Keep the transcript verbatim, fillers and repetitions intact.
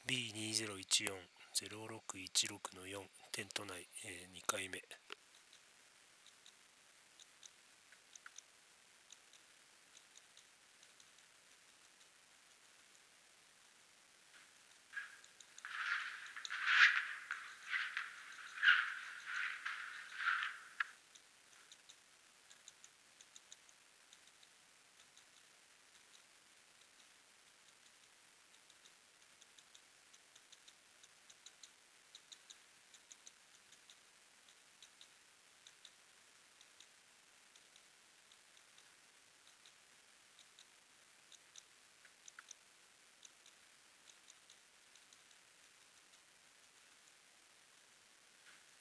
ビーにーぜろいちよん ゼロろくいちろくのよん テント内、えー、にかいめ